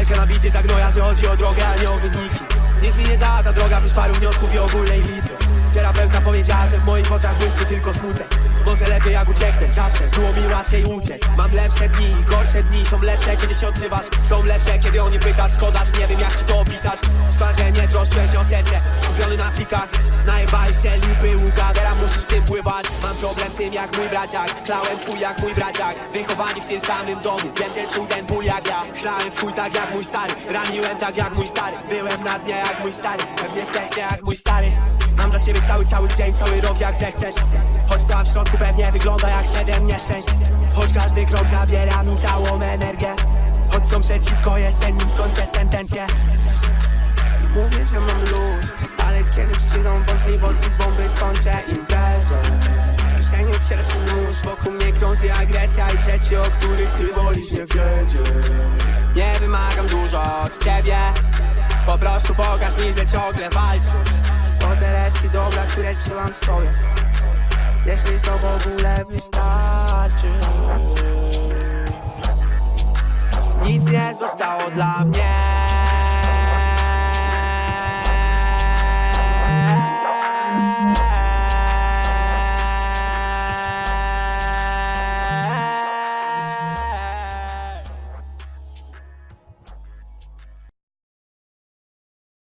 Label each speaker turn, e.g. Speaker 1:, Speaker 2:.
Speaker 1: Walkę na bity zagnoja, że chodzi o drogę, a nie o wyniki. Nic mi nie da ta droga, prócz paru wniosków i ogólnej lipy. Terapeuta powiedziała, że w moich oczach błyszczy tylko smutek. Może lepiej jak ucieknę, zawsze było mi łatwiej uciec. Mam lepsze dni i gorsze dni, są lepsze kiedy się odzywasz. Są lepsze kiedy o nie pytasz, szkoda, że nie wiem jak ci to opisać. Szkoda, że nie troszczyłem się o serce, skupiony na plikach. Najebałeś się lipy, Łukasz, teraz musisz w tym pływać. Mam problem z tym jak mój braciak, klałem w chuj jak mój braciak. Wychowani w tym samym domu, wiem, że czuł ten ból jak ja. Chlałem w chuj tak jak mój stary, raniłem tak jak mój stary. Byłem na dnie jak mój stary, pewnie zdechnę jak mój stary. Mam dla ciebie cały dzień, cały rok jak zechcesz. Choć tam w środku pewnie wygląda jak 7 nieszczęść. Choć każdy krok zabiera mi całą energię. Choć są przeciwko jeszcze nim skończę sentencję. Mówię, że mam luz, ale kiedy przyjdą wątpliwości z bomby kończę imprezę. W kieszeni otwiera się nóż, wokół mnie krąży agresja i rzeczy, o których ty wolisz nie wiedzieć. Nie wymagam dużo od ciebie, po prostu pokaż mi, że ciągle walczysz o te resztki dobra, które trzymam w sobie. Jeśli to w ogóle wystarczy. Nic nie zostało dla mnie.